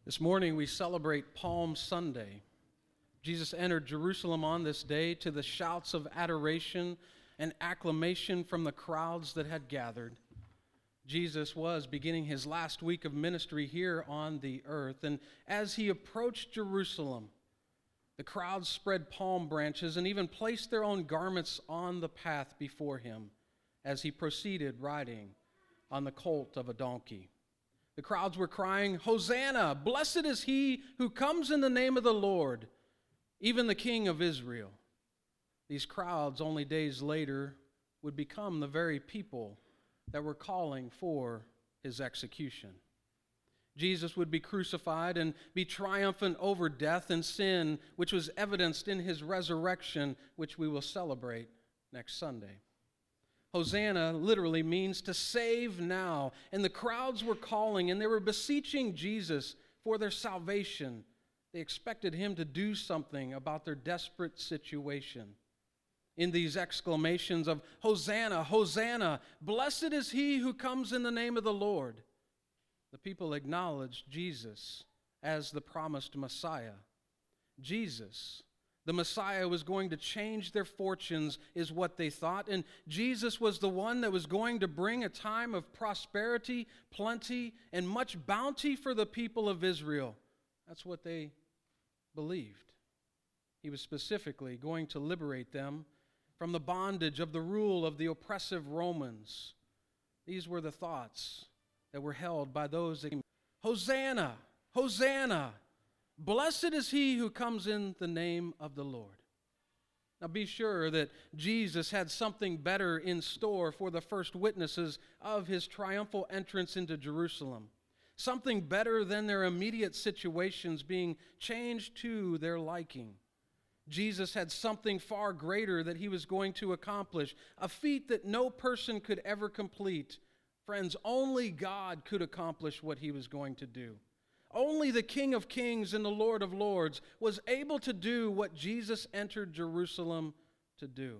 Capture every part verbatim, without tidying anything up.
This morning we celebrate Palm Sunday. Jesus entered Jerusalem on this day to the shouts of adoration and acclamation from the crowds that had gathered. Jesus was beginning his last week of ministry here on the earth, and as he approached Jerusalem, the crowds spread palm branches and even placed their own garments on the path before him as he proceeded riding on the colt of a donkey. The crowds were crying, "Hosanna! Blessed is he who comes in the name of the Lord, even the King of Israel." These crowds, only days later, would become the very people that were calling for his execution. Jesus would be crucified and be triumphant over death and sin, which was evidenced in his resurrection, which we will celebrate next Sunday. Hosanna literally means to save now, and the crowds were calling and they were beseeching Jesus for their salvation. They expected him to do something about their desperate situation. In these exclamations of Hosanna, Hosanna, blessed is he who comes in the name of the Lord, the people acknowledged Jesus as the promised Messiah. Jesus, the Messiah, was going to change their fortunes, is what they thought. And Jesus was the one that was going to bring a time of prosperity, plenty, and much bounty for the people of Israel. That's what they believed. He was specifically going to liberate them from the bondage of the rule of the oppressive Romans. These were the thoughts that were held by those that, Hosanna, Hosanna. Blessed is he who comes in the name of the Lord. Now be sure that Jesus had something better in store for the first witnesses of his triumphal entrance into Jerusalem. Something better than their immediate situations being changed to their liking. Jesus had something far greater that he was going to accomplish, a feat that no person could ever complete. Friends, only God could accomplish what he was going to do. Only the King of Kings and the Lord of Lords was able to do what Jesus entered Jerusalem to do.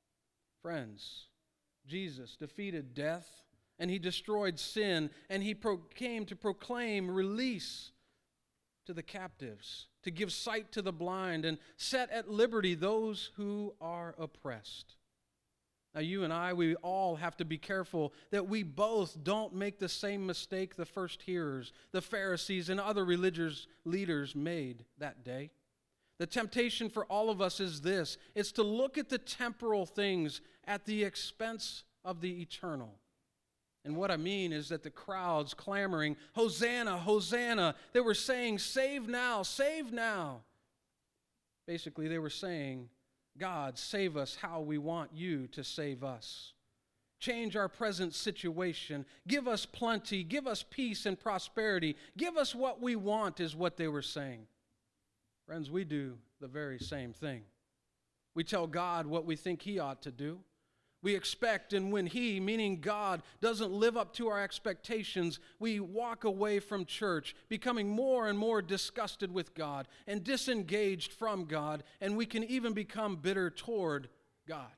Friends, Jesus defeated death and he destroyed sin, and he pro- came to proclaim release to the captives, to give sight to the blind, and set at liberty those who are oppressed. Now, you and I, we all have to be careful that we both don't make the same mistake the first hearers, the Pharisees, and other religious leaders made that day. The temptation for all of us is this: it's to look at the temporal things at the expense of the eternal. And what I mean is that the crowds clamoring, Hosanna, Hosanna, they were saying, save now, save now. Basically, they were saying, God, save us how we want you to save us. Change our present situation. Give us plenty. Give us peace and prosperity. Give us what we want, is what they were saying. Friends, we do the very same thing. We tell God what we think he ought to do. We expect, and when he, meaning God, doesn't live up to our expectations, we walk away from church, becoming more and more disgusted with God and disengaged from God, and we can even become bitter toward God.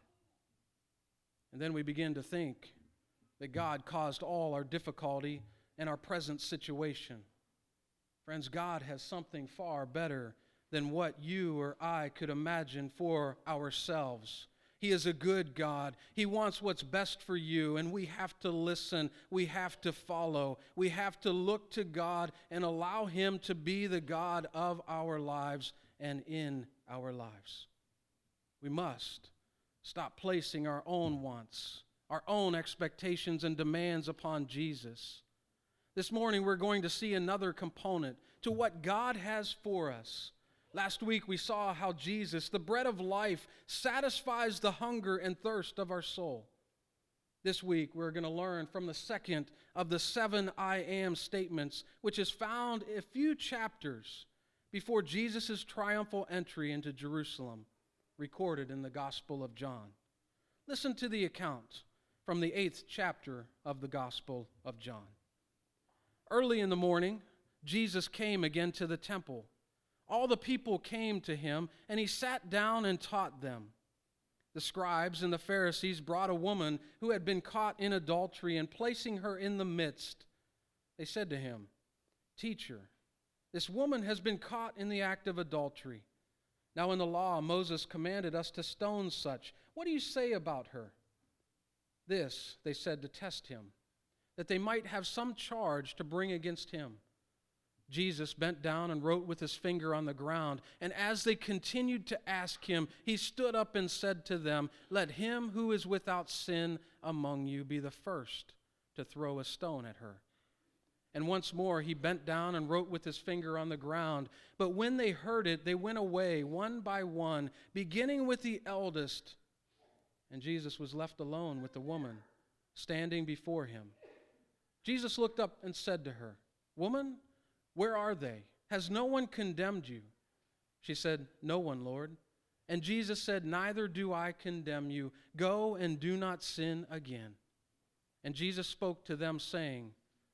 And then we begin to think that God caused all our difficulty and our present situation. Friends, God has something far better than what you or I could imagine for ourselves. He is a good God. He wants what's best for you, and we have to listen. We have to follow. We have to look to God and allow him to be the God of our lives and in our lives. We must stop placing our own wants, our own expectations and demands upon Jesus. This morning we're going to see another component to what God has for us. Last week we saw how Jesus, the bread of life, satisfies the hunger and thirst of our soul. This week we're going to learn from the second of the seven I am statements, which is found a few chapters before Jesus' triumphal entry into Jerusalem, recorded in the Gospel of John. Listen to the account from the eighth chapter of the Gospel of John. Early in the morning, Jesus came again to the temple. All the people came to him, and he sat down and taught them. The scribes and the Pharisees brought a woman who had been caught in adultery, and placing her in the midst, they said to him, "Teacher, This woman has been caught in the act of adultery. Now in the law, Moses commanded us to stone such. What do you say about her?" This they said to test him, that they might have some charge to bring against him. Jesus bent down and wrote with his finger on the ground, and as they continued to ask him, he stood up and said to them, "Let him who is without sin among you be the first to throw a stone at her." And once more he bent down and wrote with his finger on the ground. But when they heard it, they went away one by one, beginning with the eldest. And Jesus was left alone with the woman standing before him. Jesus looked up and said to her, "Woman, where are they? Has no one condemned you?" She said, "No one, Lord." And Jesus said, "Neither do I condemn you. Go and do not sin again." And Jesus spoke to them, saying,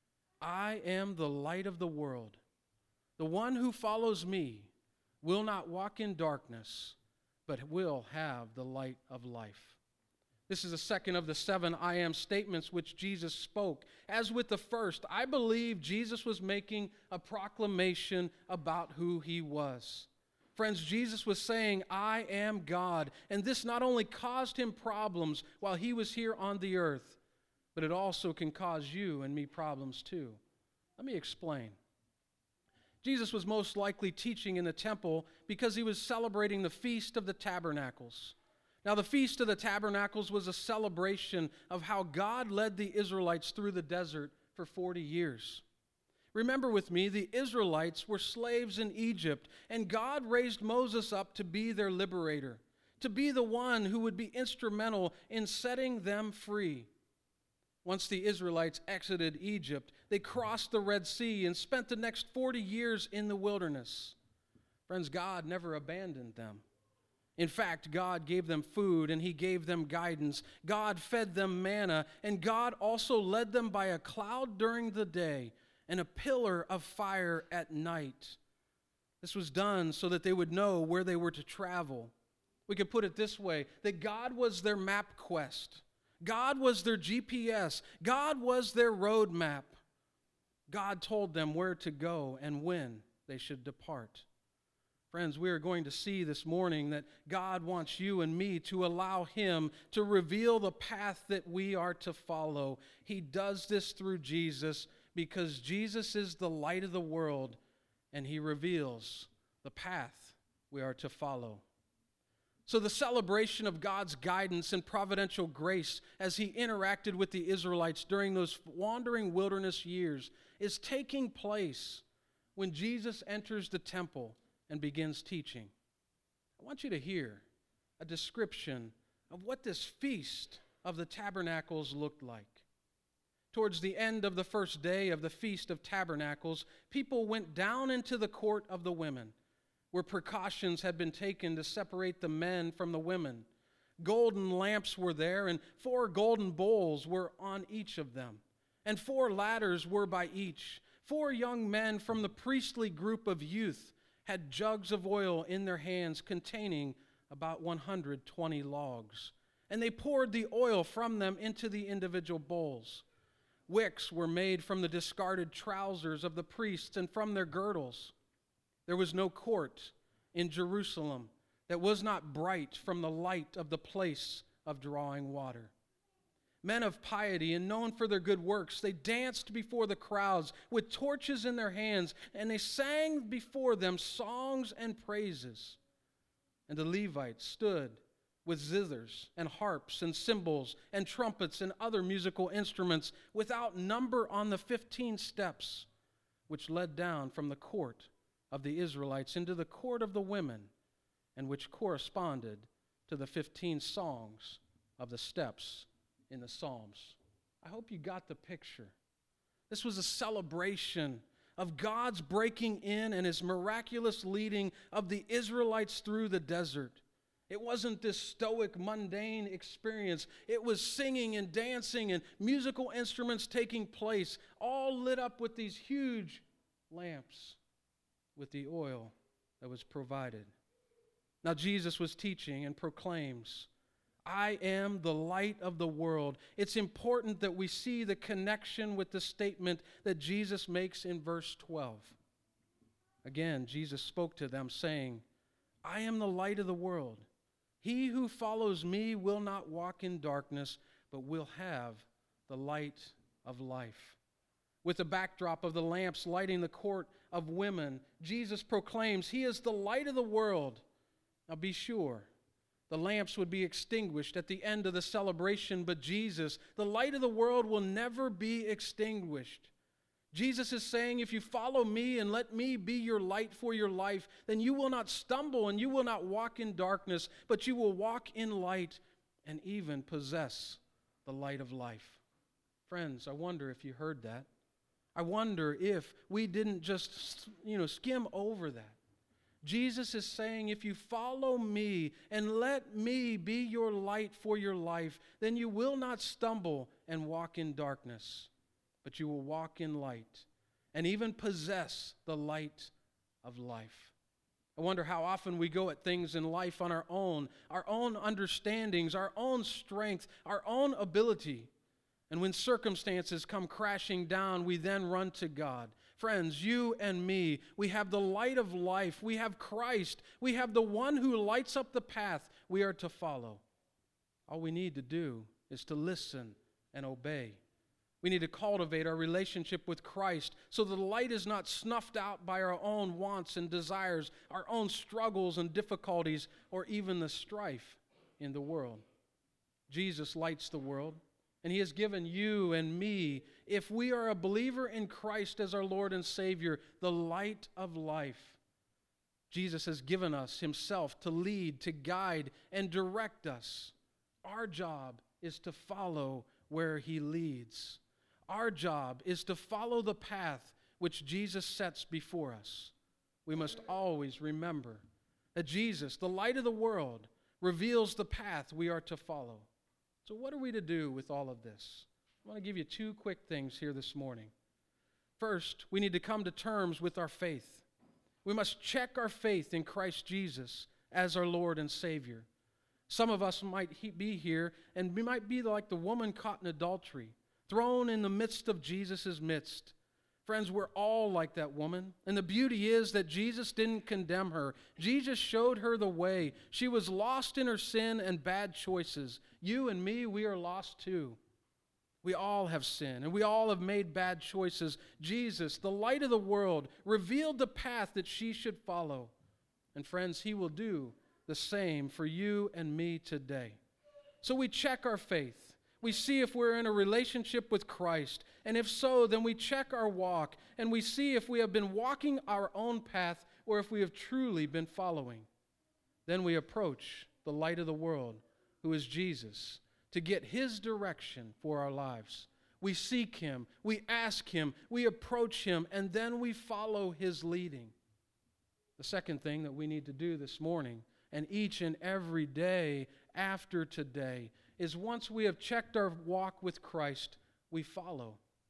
"I am the light of the world. The one who follows me will not walk in darkness, but will have the light of life." This is the second of the seven I am statements which Jesus spoke. As with the first, I believe Jesus was making a proclamation about who he was. Friends, Jesus was saying, "I am God," and this not only caused him problems while he was here on the earth, but it also can cause you and me problems too. Let me explain. Jesus was most likely teaching in the temple because he was celebrating the Feast of the Tabernacles. Now, the Feast of the Tabernacles was a celebration of how God led the Israelites through the desert for forty years. Remember with me, the Israelites were slaves in Egypt, and God raised Moses up to be their liberator, to be the one who would be instrumental in setting them free. Once the Israelites exited Egypt, they crossed the Red Sea and spent the next forty years in the wilderness. Friends, God never abandoned them. In fact, God gave them food and he gave them guidance. God fed them manna, and God also led them by a cloud during the day and a pillar of fire at night. This was done so that they would know where they were to travel. We could put it this way, that God was their map quest. God was their G P S. God was their road map. God told them where to go and when they should depart. Friends, we are going to see this morning that God wants you and me to allow him to reveal the path that we are to follow. He does this through Jesus because Jesus is the light of the world and he reveals the path we are to follow. So the celebration of God's guidance and providential grace as he interacted with the Israelites during those wandering wilderness years is taking place when Jesus enters the temple and begins teaching. I want you to hear a description of what this Feast of the Tabernacles looked like. Towards the end of the first day of the Feast of Tabernacles, people went down into the court of the women, where precautions had been taken to separate the men from the women. Golden lamps were there, and four golden bowls were on each of them, and four ladders were by each. Four young men from the priestly group of youth had jugs of oil in their hands containing about one hundred twenty logs, and they poured the oil from them into the individual bowls. Wicks were made from the discarded trousers of the priests and from their girdles. There was no court in Jerusalem that was not bright from the light of the place of drawing water. Men of piety and known for their good works, they danced before the crowds with torches in their hands, and they sang before them songs and praises. And the Levites stood with zithers and harps and cymbals and trumpets and other musical instruments without number on the fifteen steps which led down from the court of the Israelites into the court of the women, and which corresponded to the fifteen songs of the steps in the Psalms. I hope you got the picture. This was a celebration of God's breaking in and his miraculous leading of the Israelites through the desert. It wasn't this stoic, mundane experience. It was singing and dancing and musical instruments taking place, all lit up with these huge lamps with the oil that was provided. Now Jesus was teaching and proclaims, "I am the light of the world." It's important that we see the connection with the statement that Jesus makes in verse twelve. Again, Jesus spoke to them, saying, I am the light of the world. He who follows me will not walk in darkness, but will have the light of life. With the backdrop of the lamps lighting the court of women, Jesus proclaims, He is the light of the world. Now be sure, the lamps would be extinguished at the end of the celebration, but Jesus, the light of the world, will never be extinguished. Jesus is saying, if you follow me and let me be your light for your life, then you will not stumble and you will not walk in darkness, but you will walk in light and even possess the light of life. Friends, I wonder if you heard that. I wonder if we didn't just, you know, skim over that. Jesus is saying, if you follow me and let me be your light for your life, then you will not stumble and walk in darkness, but you will walk in light and even possess the light of life. I wonder how often we go at things in life on our own, our own understandings, our own strength, our own ability. And when circumstances come crashing down, we then run to God. Friends, you and me, we have the light of life. We have Christ. We have the one who lights up the path we are to follow. All we need to do is to listen and obey. We need to cultivate our relationship with Christ so the light is not snuffed out by our own wants and desires, our own struggles and difficulties, or even the strife in the world. Jesus lights the world, and He has given you and me, if we are a believer in Christ as our Lord and Savior, the light of life. Jesus has given us Himself to lead, to guide, and direct us. Our job is to follow where He leads. Our job is to follow the path which Jesus sets before us. We must always remember that Jesus, the light of the world, reveals the path we are to follow. So what are we to do with all of this? I want to give you two quick things here this morning. First, we need to come to terms with our faith. We must check our faith in Christ Jesus as our Lord and Savior. Some of us might be here, and we might be like the woman caught in adultery, thrown in the midst of Jesus' midst. Friends, we're all like that woman. And the beauty is that Jesus didn't condemn her. Jesus showed her the way. She was lost in her sin and bad choices. You and me, we are lost too. We all have sinned, and we all have made bad choices. Jesus, the light of the world, revealed the path that she should follow. And friends, He will do the same for you and me today. So we check our faith. We see if we're in a relationship with Christ, and if so, then we check our walk, and we see if we have been walking our own path or if we have truly been following. Then we approach the light of the world, who is Jesus, to get His direction for our lives. We seek Him, we ask Him, we approach Him, and then we follow His leading. The second thing that we need to do this morning, and each and every day after today, is once we have checked our walk with Christ, we follow.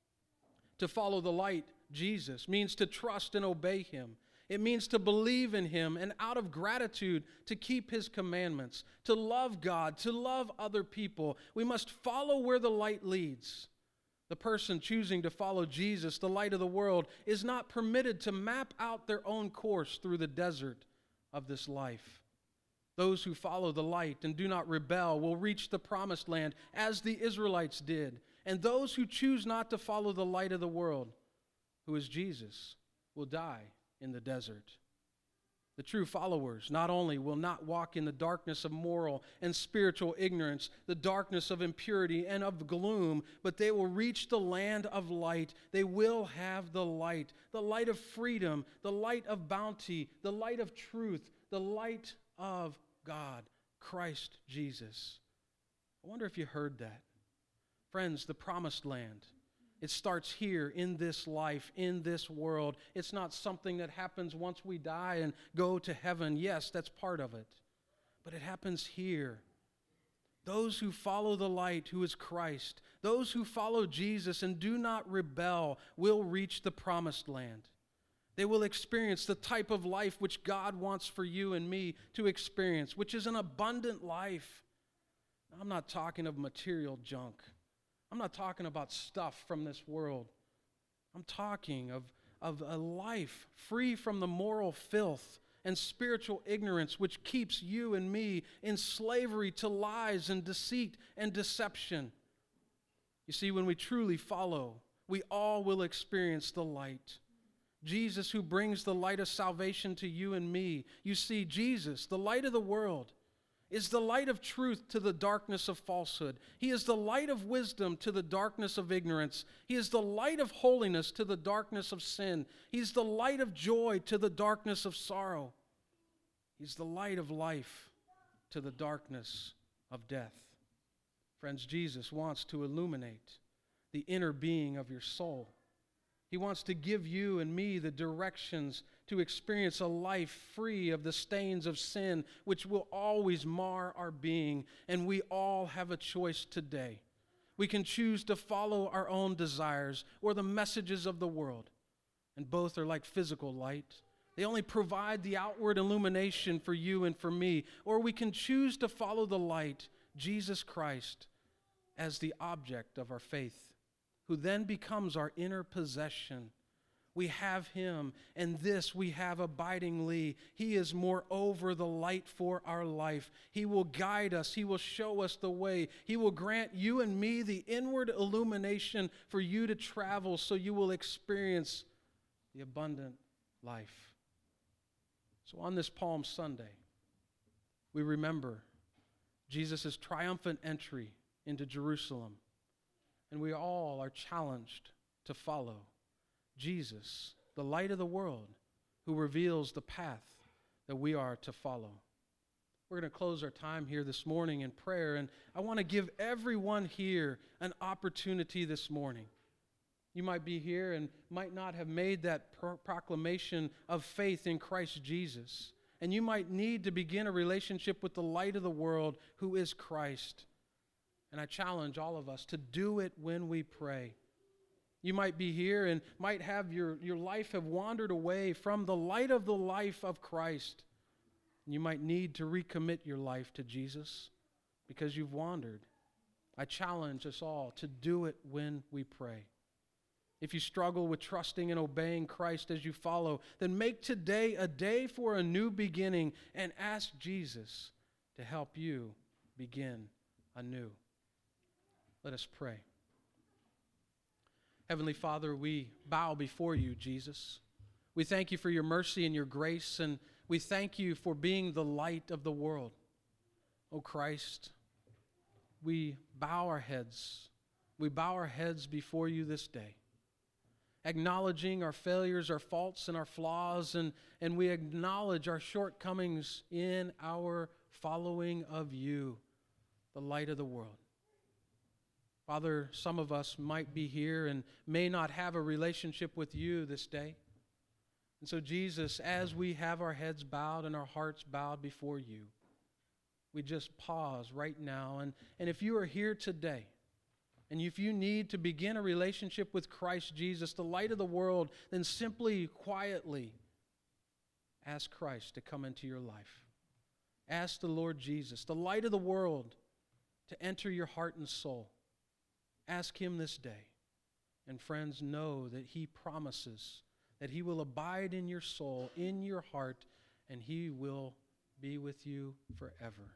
To follow the light, Jesus, means to trust and obey Him. It means to believe in Him and out of gratitude to keep His commandments, to love God, to love other people. We must follow where the light leads. The person choosing to follow Jesus, the light of the world, is not permitted to map out their own course through the desert of this life. Those who follow the light and do not rebel will reach the promised land as the Israelites did. And those who choose not to follow the light of the world, who is Jesus, will die in the desert. The true followers not only will not walk in the darkness of moral and spiritual ignorance, the darkness of impurity and of gloom, but they will reach the land of light. They will have the light, the light of freedom, the light of bounty, the light of truth, the light of God, Christ Jesus. I wonder if you heard that. Friends, the promised land, it starts here in this life, in this world. It's not something that happens once we die and go to heaven. Yes, that's part of it. But it happens here. Those who follow the light, who is Christ, those who follow Jesus and do not rebel, will reach the promised land. They will experience the type of life which God wants for you and me to experience, which is an abundant life. I'm not talking of material junk. I'm not talking about stuff from this world. I'm talking of, of a life free from the moral filth and spiritual ignorance which keeps you and me in slavery to lies and deceit and deception. You see, when we truly follow, we all will experience the light. Jesus, who brings the light of salvation to you and me. You see, Jesus, the light of the world, is the light of truth to the darkness of falsehood. He is the light of wisdom to the darkness of ignorance. He is the light of holiness to the darkness of sin. He's the light of joy to the darkness of sorrow. He's the light of life to the darkness of death. Friends, Jesus wants to illuminate the inner being of your soul. He wants to give you and me the directions to experience a life free of the stains of sin, which will always mar our being, and we all have a choice today. We can choose to follow our own desires or the messages of the world, and both are like physical light. They only provide the outward illumination for you and for me, or we can choose to follow the light, Jesus Christ, as the object of our faith, who then becomes our inner possession. We have Him, and this we have abidingly. He is moreover the light for our life. He will guide us. He will show us the way. He will grant you and me the inward illumination for you to travel so you will experience the abundant life. So on this Palm Sunday, we remember Jesus' triumphant entry into Jerusalem. And we all are challenged to follow Jesus, the light of the world, who reveals the path that we are to follow. We're going to close our time here this morning in prayer, and I want to give everyone here an opportunity this morning. You might be here and might not have made that pro- proclamation of faith in Christ Jesus, and you might need to begin a relationship with the light of the world, who is Christ. And I challenge all of us to do it when we pray. You might be here and might have your, your life have wandered away from the light of the life of Christ. You might need to recommit your life to Jesus because you've wandered. I challenge us all to do it when we pray. If you struggle with trusting and obeying Christ as you follow, then make today a day for a new beginning and ask Jesus to help you begin anew. Let us pray. Heavenly Father, we bow before you, Jesus. We thank you for your mercy and your grace, and we thank you for being the light of the world. O Christ, we bow our heads. We bow our heads before you this day, acknowledging our failures, our faults, and our flaws, and, and we acknowledge our shortcomings in our following of you, the light of the world. Father, some of us might be here and may not have a relationship with you this day. And so, Jesus, as we have our heads bowed and our hearts bowed before you, we just pause right now. And, and if you are here today, and if you need to begin a relationship with Christ Jesus, the light of the world, then simply, quietly ask Christ to come into your life. Ask the Lord Jesus, the light of the world, to enter your heart and soul. Ask Him this day. And friends, know that He promises that He will abide in your soul, in your heart, and He will be with you forever.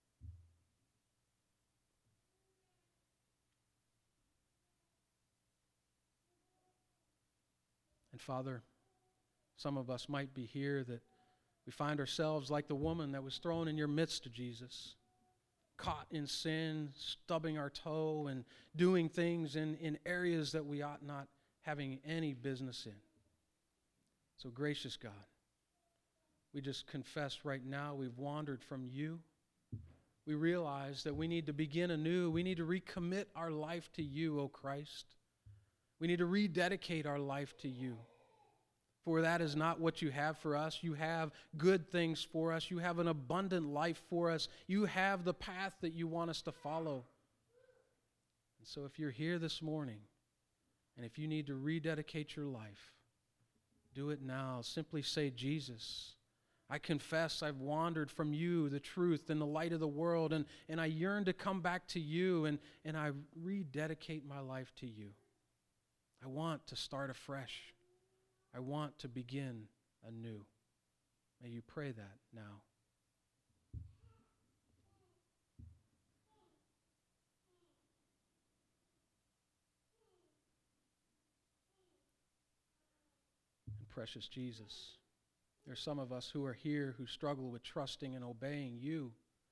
And Father, some of us might be here that we find ourselves like the woman that was thrown in your midst, Jesus, caught in sin, stubbing our toe, and doing things in, in areas that we ought not having any business in. So gracious God, we just confess right now we've wandered from you. We realize that we need to begin anew. We need to recommit our life to you, O Christ. We need to rededicate our life to you. For that is not what you have for us. You have good things for us. You have an abundant life for us. You have the path that you want us to follow. And so if you're here this morning, and if you need to rededicate your life, do it now. Simply say, Jesus, I confess I've wandered from you, the truth, and the light of the world, and, and I yearn to come back to you, and, and I rededicate my life to you. I want to start afresh. I want to begin anew. May you pray that now. And precious Jesus, there are some of us who are here who struggle with trusting and obeying you.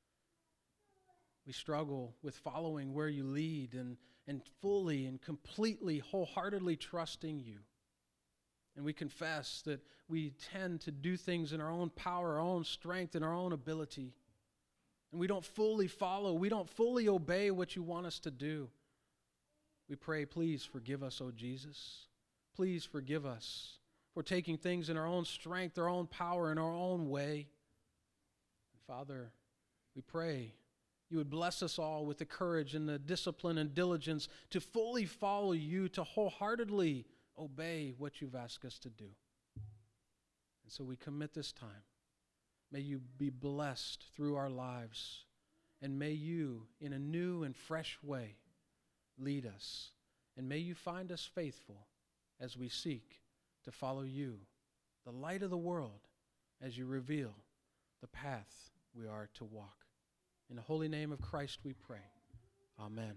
We struggle with following where you lead and, and fully and completely, wholeheartedly trusting you. And we confess that we tend to do things in our own power, our own strength, and our own ability. And we don't fully follow, we don't fully obey what you want us to do. We pray, please forgive us, O Jesus. Please forgive us for taking things in our own strength, our own power, in our own way. And Father, we pray you would bless us all with the courage and the discipline and diligence to fully follow you, to wholeheartedly obey what you've asked us to do. And so we commit this time. May you be blessed through our lives, and may you, in a new and fresh way, lead us. And may you find us faithful as we seek to follow you, the light of the world, as you reveal the path we are to walk. In the holy name of Christ we pray. Amen.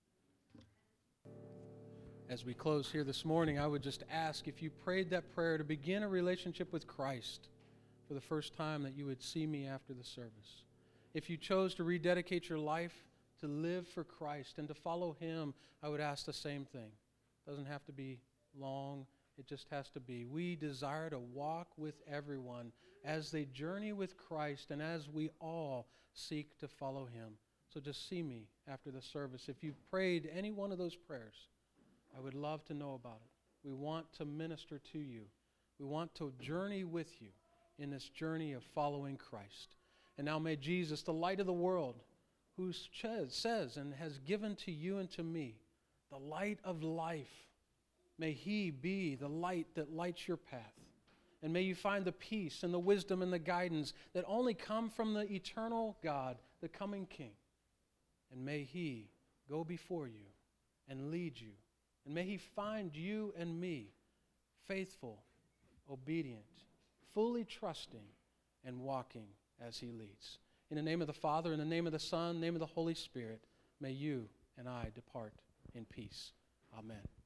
As we close here this morning, I would just ask, if you prayed that prayer to begin a relationship with Christ for the first time, that you would see me after the service. If you chose to rededicate your life to live for Christ and to follow Him, I would ask the same thing. It doesn't have to be long. It just has to be. We desire to walk with everyone as they journey with Christ and as we all seek to follow Him. So just see me after the service. If you've prayed any one of those prayers, I would love to know about it. We want to minister to you. We want to journey with you in this journey of following Christ. And now may Jesus, the light of the world, who says and has given to you and to me the light of life, may He be the light that lights your path. And may you find the peace and the wisdom and the guidance that only come from the eternal God, the coming King. And may He go before you and lead you. And may He find you and me faithful, obedient, fully trusting, and walking as He leads. In the name of the Father, in the name of the Son, in the name of the Holy Spirit, may you and I depart in peace. Amen.